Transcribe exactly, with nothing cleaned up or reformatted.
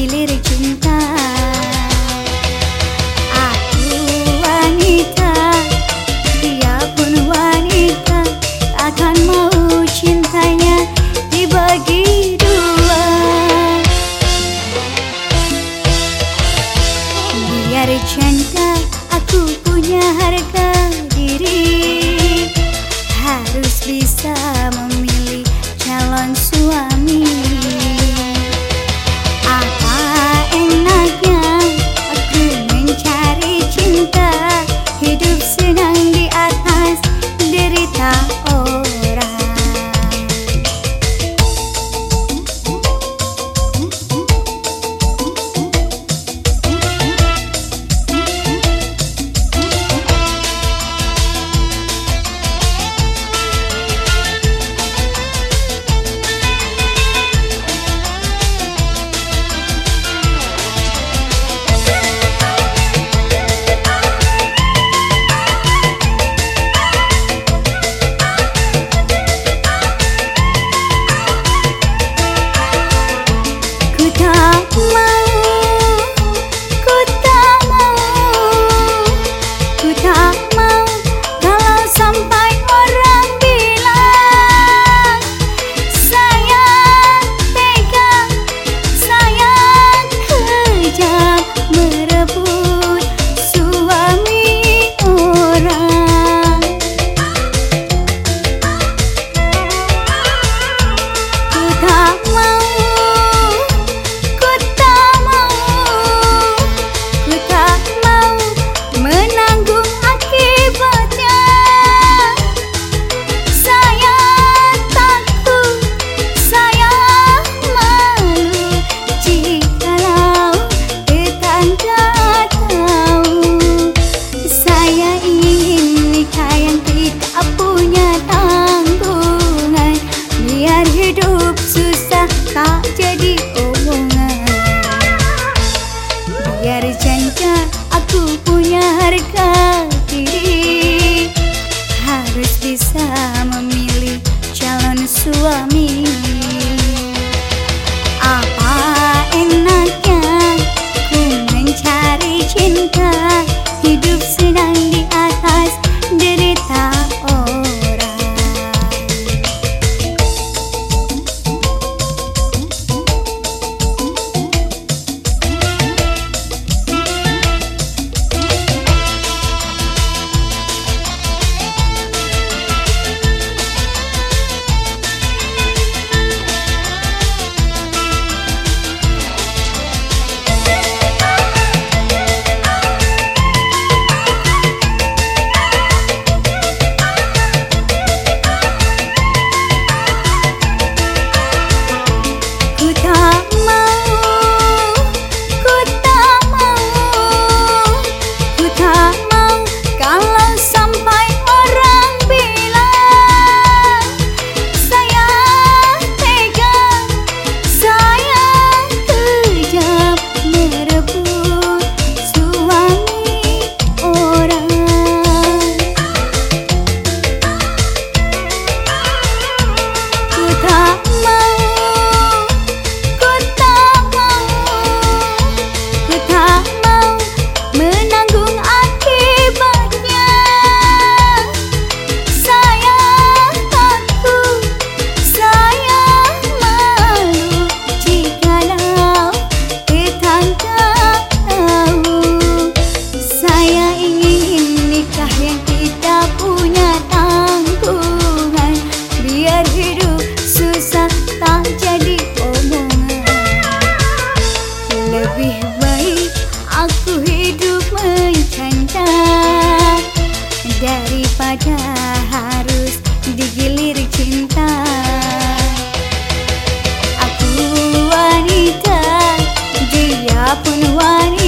digilir cinta. Aku wanita, dia pun wanita, akan mau cintanya dibagi dua. Biar janda aku punya harga diri, harus bisa memilih calon suami. Apa enaknya aku mencari cinta, hidup senang di atas derita orang. Hidup susah tak jadi omongan. Biar janda aku punya harga diri, harus bisa memilih calon suami. Apa enaknya ku mencari cinta, hidup senang di atas derita orang. Lebih baik aku hidup mencanda daripada harus digilir cinta. Aku wanita, dia pun wanita,